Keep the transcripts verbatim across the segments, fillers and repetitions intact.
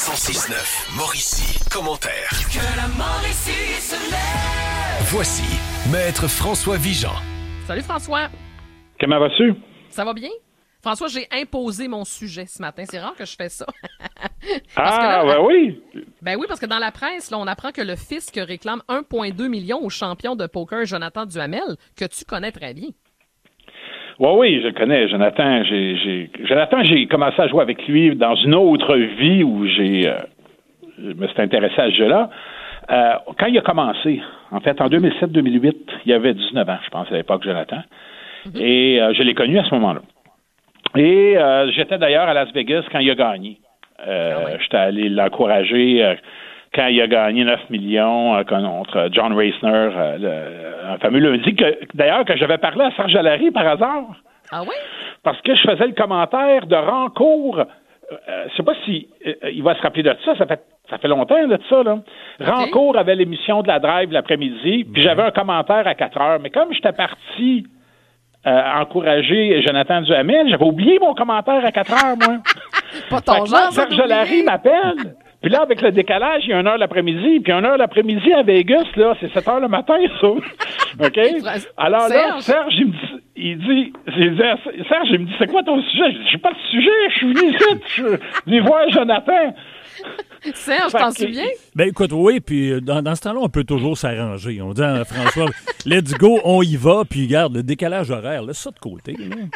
cent six neuf, Mauricie, commentaire. Que la Mauricie se lève. Voici Maître François Vigeant. Salut François. Comment vas-tu? Ça va bien? François, j'ai imposé mon sujet ce matin. C'est rare que je fais ça. ah, là, ben oui! Ben oui, parce que dans la presse, là, on apprend que le fisc réclame un virgule deux million au champion de poker Jonathan Duhamel, que tu connais très bien. Oui, oui, je le connais, Jonathan. J'ai, j'ai... Jonathan, j'ai commencé à jouer avec lui dans une autre vie où j'ai euh, je me suis intéressé à ce jeu-là. Euh, quand il a commencé, en fait, en deux mille sept deux mille huit, il avait dix-neuf ans, je pense, à l'époque, Jonathan. Mm-hmm. Et euh, je l'ai connu à ce moment-là. Et euh, j'étais d'ailleurs à Las Vegas quand il a gagné. Euh, ah ouais. J'étais allé l'encourager euh, quand il a gagné neuf millions euh, contre John Reisner, euh, le, un fameux lundi, que, d'ailleurs, que j'avais parlé à Serge Allary par hasard. Ah oui? Parce que je faisais le commentaire de Rancourt. Euh, je sais pas si euh, il va se rappeler de ça, ça fait ça fait longtemps de ça, là. Okay. Rancourt avait l'émission de la Drive l'après-midi, puis j'avais un commentaire à quatre heures. Mais comme j'étais parti euh, encourager Jonathan Duhamel, j'avais oublié mon commentaire à quatre heures, moi. Pas ton genre, Serge Allary m'appelle. Puis là, avec le décalage, il y a une heure l'après-midi. Puis une heure l'après-midi à Vegas, là, c'est sept heures le matin, ça. OK? Alors là, Serge, il me dit, il dit, il dit Serge, il me dit, c'est quoi ton sujet? Je dis, j'ai pas de sujet, je suis venu ici, je suis venu voir Jonathan. Serge, t'en souviens? Ben écoute, oui, puis dans, dans ce temps-là, on peut toujours s'arranger. On dit à François, let's go, on y va, puis regarde, le décalage horaire, laisse ça de côté.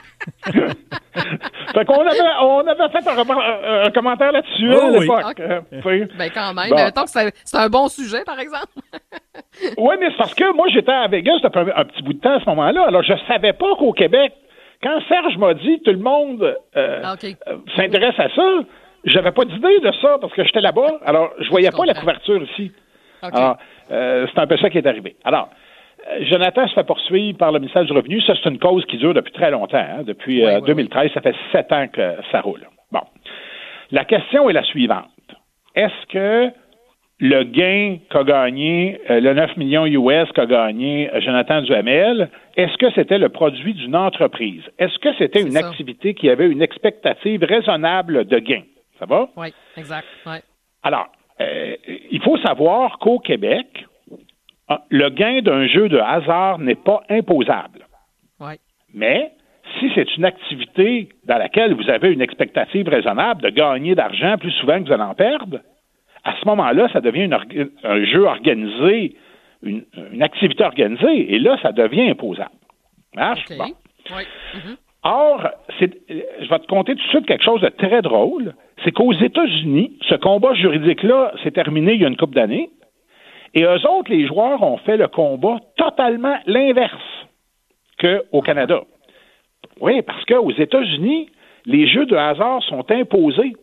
Fait qu'on avait, on avait fait un, un, un commentaire là-dessus oh, à l'époque. Oui. Okay. Ben quand même, bon. Mais mettons que c'est, c'est un bon sujet, par exemple. Oui, mais c'est parce que moi, j'étais à Vegas depuis un, un petit bout de temps à ce moment-là, alors je savais pas qu'au Québec, quand Serge m'a dit tout le monde euh, ah, okay. euh, s'intéresse à ça, j'avais pas d'idée de ça parce que j'étais là-bas, alors je voyais je pas la couverture ici. Okay. Alors, euh, c'est un peu ça qui est arrivé. Alors, euh, Jonathan se fait poursuivre par le ministère du Revenu. Ça, c'est une cause qui dure depuis très longtemps. Hein? Depuis oui, euh, oui, deux mille treize, oui. Ça fait sept ans que ça roule. Bon. La question est la suivante. Est-ce que le gain qu'a gagné, euh, le neuf millions U S qu'a gagné euh, Jonathan Duhamel, est-ce que c'était le produit d'une entreprise? Est-ce que c'était c'est une ça. activité qui avait une expectative raisonnable de gain? Ça va? Oui, exact. Ouais. Alors, euh, il faut savoir qu'au Québec, le gain d'un jeu de hasard n'est pas imposable. Oui. Mais si c'est une activité dans laquelle vous avez une expectative raisonnable de gagner d'argent plus souvent que vous allez en perdre, à ce moment-là, ça devient une orga- un jeu organisé, une, une activité organisée, et là, ça devient imposable. Marche? Okay. Bon. Oui. Mm-hmm. Or, c'est, je vais te conter tout de suite quelque chose de très drôle. C'est qu'aux États-Unis, ce combat juridique-là s'est terminé il y a une couple d'années. Et eux autres, les joueurs, ont fait le combat totalement l'inverse qu'au Canada. Oui, parce qu'aux États-Unis, les jeux de hasard sont imposés.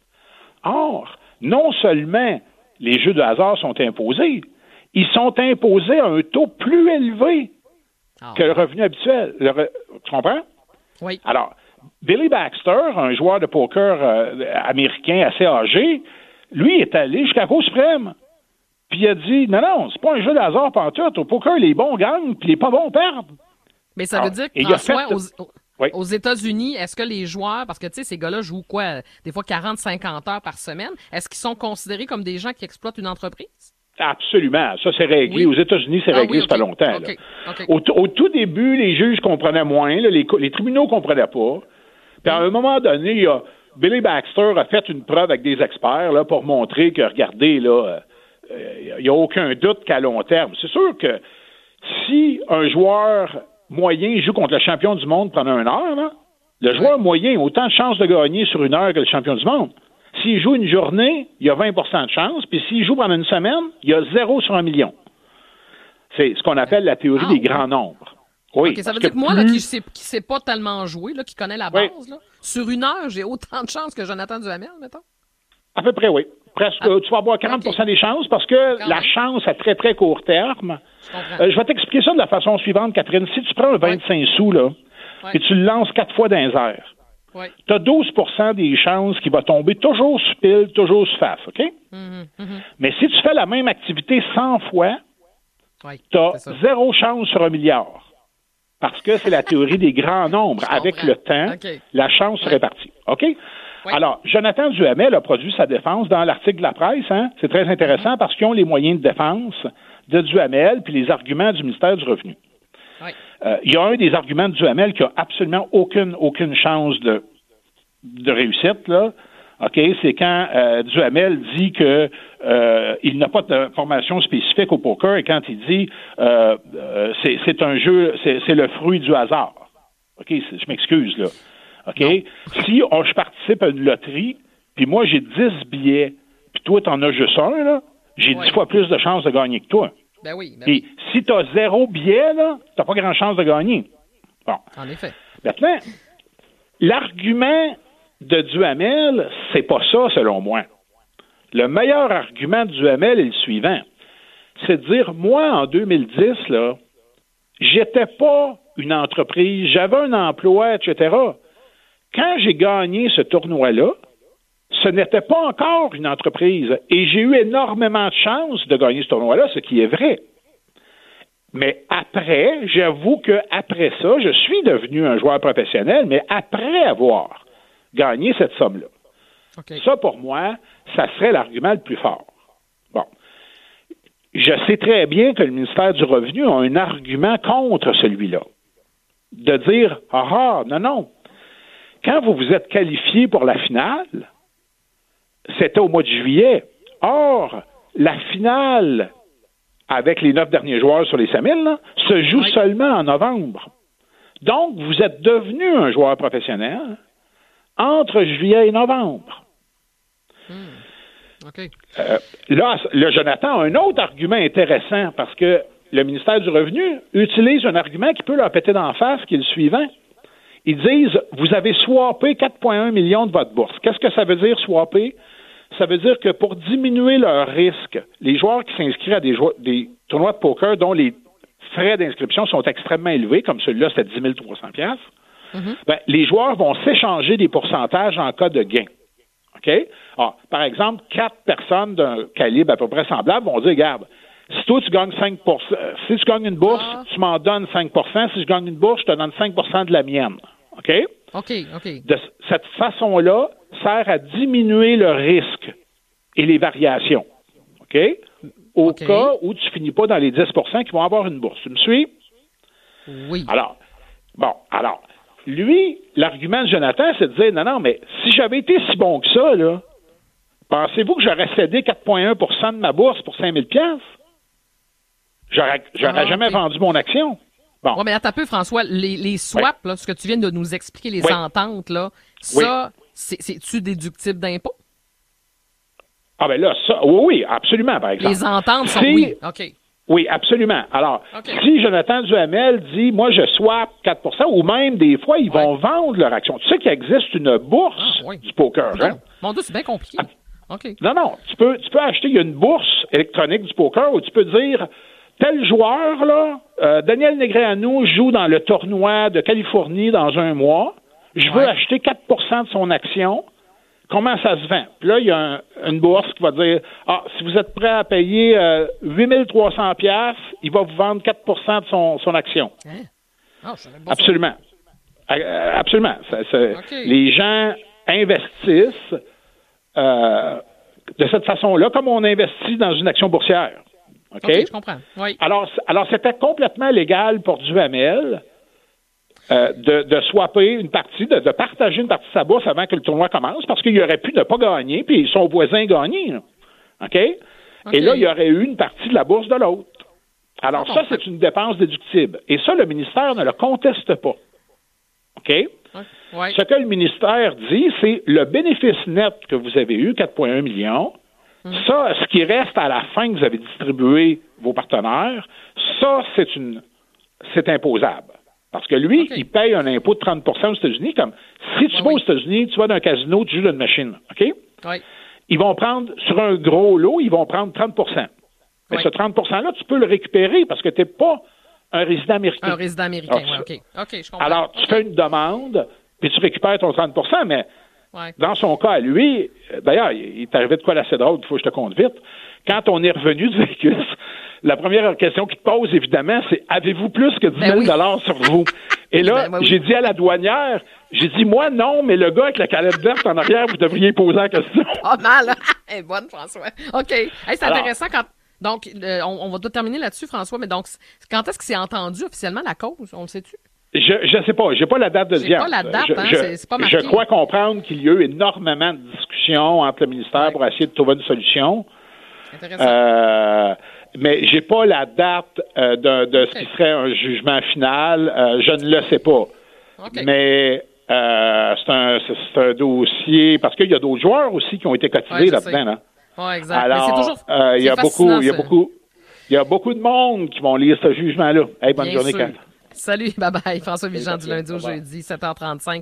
Or, non seulement les jeux de hasard sont imposés, ils sont imposés à un taux plus élevé oh. que le revenu habituel. Le re... Tu comprends? Oui. Alors, Billy Baxter, un joueur de poker euh, américain assez âgé, lui est allé jusqu'à la Cour suprême. Puis il a dit, non, non, c'est pas un jeu de hasard pantoute. Au poker, les bons gagnent, puis les pas bons perdent. Mais ça Alors, veut dire que, François, fait... aux, oui. aux États-Unis, est-ce que les joueurs, parce que, tu sais, ces gars-là jouent quoi, des fois quarante à cinquante heures par semaine, est-ce qu'ils sont considérés comme des gens qui exploitent une entreprise? Absolument. Ça, c'est réglé. Oui. Aux États-Unis, c'est ah, réglé, oui, okay. Ça fait longtemps. Okay. Okay. Au, t- au tout début, les juges comprenaient moins, là, les, les tribunaux comprenaient pas. Puis à un moment donné, il y a, Billy Baxter a fait une preuve avec des experts là, pour montrer que, regardez, là, il euh, n'y a aucun doute qu'à long terme. C'est sûr que si un joueur moyen joue contre le champion du monde pendant une heure, là, le oui. joueur moyen a autant de chances de gagner sur une heure que le champion du monde. S'il joue une journée, il y a vingt pour cent de chance, puis s'il joue pendant une semaine, il y a zéro sur un million. C'est ce qu'on appelle la théorie ah, des grands nombres. Oui. Okay, ça veut dire que, que moi, plus... là, qui ne sait, qui sait pas tellement jouer, là, qui connaît la base, oui. là, sur une heure, j'ai autant de chances que Jonathan Duhamel, mettons? À peu près, oui. Presque. Ah, tu vas avoir quarante pour cent okay. des chances parce que Quand la même. chance à très, très court terme. Je, euh, je vais t'expliquer ça de la façon suivante, Catherine. Si tu prends un vingt-cinq oui. sous, là, oui. et tu le lances quatre fois dans les airs, oui. tu as douze pour cent des chances qu'il va tomber toujours sur pile, toujours sur face, OK? Mm-hmm, mm-hmm. Mais si tu fais la même activité cent fois, oui, tu as zéro chance sur un milliard. Parce que c'est la théorie des grands nombres. Avec le temps, okay. la chance se répartit. OK? Oui. Alors, Jonathan Duhamel a produit sa défense dans l'article de la presse. Hein? C'est très intéressant mm-hmm. parce qu'ils ont les moyens de défense de Duhamel puis les arguments du ministère du Revenu. Oui. Euh, il y a un des arguments de Duhamel qui a absolument aucune, aucune chance de, de réussite, là. OK, c'est quand euh, Duhamel dit que euh, il n'a pas de formation spécifique au poker et quand il dit euh, euh, c'est, c'est un jeu, c'est, c'est le fruit du hasard. OK, je m'excuse, là. OK? Non. Si on, je participe à une loterie, puis moi j'ai dix billets, puis toi t'en as juste un, là, j'ai dix ouais. fois plus de chances de gagner que toi. Ben oui. Ben puis oui. si t'as zéro billet, là, t'as pas grand chance de gagner. Bon. En effet. Maintenant, l'argument de Duhamel, c'est pas ça, selon moi. Le meilleur argument de Duhamel est le suivant. C'est de dire, moi, en deux mille dix, là, j'étais pas une entreprise, j'avais un emploi, et cetera. Quand j'ai gagné ce tournoi-là, ce n'était pas encore une entreprise. Et j'ai eu énormément de chance de gagner ce tournoi-là, ce qui est vrai. Mais après, j'avoue qu'après ça, je suis devenu un joueur professionnel, mais après avoir gagner cette somme-là. Okay. Ça, pour moi, ça serait l'argument le plus fort. Bon. Je sais très bien que le ministère du Revenu a un argument contre celui-là. De dire, ah ah, non, non. Quand vous vous êtes qualifié pour la finale, c'était au mois de juillet. Or, la finale, avec les neuf derniers joueurs sur les cinq mille, là, se joue oui. seulement en novembre. Donc, vous êtes devenu un joueur professionnel entre juillet et novembre. Hmm. OK. Euh, là, là, Jonathan a un autre argument intéressant parce que le ministère du Revenu utilise un argument qui peut leur péter d'en face, qui est le suivant. Ils disent, vous avez swappé quatre virgule un millions de votre bourse. Qu'est-ce que ça veut dire, swapper? Ça veut dire que pour diminuer leur risque, les joueurs qui s'inscrivent à des, jo- des tournois de poker dont les frais d'inscription sont extrêmement élevés, comme celui-là, c'était dix mille trois cents dollars, Mm-hmm. Ben, les joueurs vont s'échanger des pourcentages en cas de gain. OK? Alors, par exemple, quatre personnes d'un calibre à peu près semblable vont dire, regarde, si toi tu gagnes cinq pour cent, si tu gagnes une bourse, ah. tu m'en donnes cinq pour cent. Si je gagne une bourse, je te donne cinq pour cent de la mienne. OK? OK, OK. De cette façon-là, sert à diminuer le risque et les variations. OK? Au okay. cas où tu finis pas dans les dix pour cent qui vont avoir une bourse. Tu me suis? Oui. Alors, bon, alors, lui, l'argument de Jonathan, c'est de dire, non, non, mais si j'avais été si bon que ça, là, pensez-vous que j'aurais cédé quatre virgule un pour cent de ma bourse pour cinq mille dollars? J'aurais, j'aurais ah, jamais okay. vendu mon action. Bon. Oui, mais attends un peu, François, les, les swaps, oui. là, ce que tu viens de nous expliquer, les oui. ententes, là, ça, oui. c'est, c'est-tu déductible d'impôt? Ah ben là, ça, oui, oui, absolument, par exemple. Les ententes sont si, oui, OK. Oui, absolument. Alors, okay. si Jonathan Duhamel dit, moi, je swap quatre pour cent, ou même, des fois, ils vont ouais. vendre leur action. Tu sais qu'il existe une bourse ah, oui. du poker, non. hein? Mon Dieu, c'est bien compliqué. Ah. OK. Non, non, tu peux, tu peux acheter, il y a une bourse électronique du poker où tu peux dire, tel joueur, là, euh, Daniel Negreanu joue dans le tournoi de Californie dans un mois, je veux ouais. acheter quatre pour cent de son action. Comment ça se vend? Puis là, il y a un, une bourse qui va dire, ah, si vous êtes prêt à payer euh, huit mille trois cents dollars, il va vous vendre quatre pour cent de son, son action. Hein? Oh, je savais pas absolument. Ça. Absolument. Ça, ça, okay. Les gens investissent euh, de cette façon-là, comme on investit dans une action boursière. OK? Okay, je comprends. Oui. Alors, alors, c'était complètement légal pour Duhamel Euh, de, de swapper une partie, de, de partager une partie de sa bourse avant que le tournoi commence, parce qu'il aurait pu ne pas gagner, puis son voisin gagner. Là. OK? Okay? Et là, il y aurait eu une partie de la bourse de l'autre. Alors ah, ça, bon. c'est une dépense déductible. Et ça, le ministère ne le conteste pas. OK? Ouais. Ce que le ministère dit, c'est le bénéfice net que vous avez eu, quatre virgule un millions, hum. ça, ce qui reste à la fin que vous avez distribué vos partenaires, ça, c'est une c'est imposable. Parce que lui, okay. il paye un impôt de trente pour cent aux États-Unis, comme si tu vas oui. aux États-Unis, tu vas dans un casino, tu joues dans une machine, OK? Oui. Ils vont prendre, sur un gros lot, ils vont prendre trente pour cent. Mais oui. ce trente pour cent-là, tu peux le récupérer parce que tu n'es pas un résident américain. Un résident américain, oui, OK. OK, je comprends. Alors, tu okay. fais une demande, puis tu récupères ton trente pour cent, mais ouais. dans son cas, lui, d'ailleurs, il est arrivé de quoi assez drôle, il faut que je te compte vite. Quand on est revenu du véhicule, la première question qu'il te pose, évidemment, c'est « Avez-vous plus que dix mille dollars ben oui. sur vous? » Et là, ben, ben oui. j'ai dit à la douanière, J'ai dit, moi, non, mais le gars avec la calette verte en arrière, vous devriez poser la question. Pas mal. Elle est bonne, François. OK. Hey, c'est Alors, intéressant quand... Donc, euh, on, on va terminer là-dessus, François, mais donc, quand est-ce que c'est entendu officiellement la cause? On le sait-tu? Je je sais pas. J'ai pas la date de J'ai pas la date, je, hein? Je, c'est, c'est pas marqué. Je crois comprendre qu'il y a eu énormément de discussions entre le ministère ouais. pour essayer de trouver une solution. Intéressant. Euh, mais j'ai pas la date euh, de, de okay. ce qui serait un jugement final. Euh, je ne le sais pas. Okay. Mais... Euh, c'est, un, c'est, c'est un dossier parce qu'il y a d'autres joueurs aussi qui ont été cotisés ouais, là-dedans. Là. Oui, exact. Alors, Mais c'est toujours, euh, il y a beaucoup, il y a beaucoup, il y a beaucoup de monde qui vont lire ce jugement-là. Hey, bonne Bien journée, sûr. Kat. Salut, bye bye. François Vigent du lundi au jeudi, sept heures trente-cinq.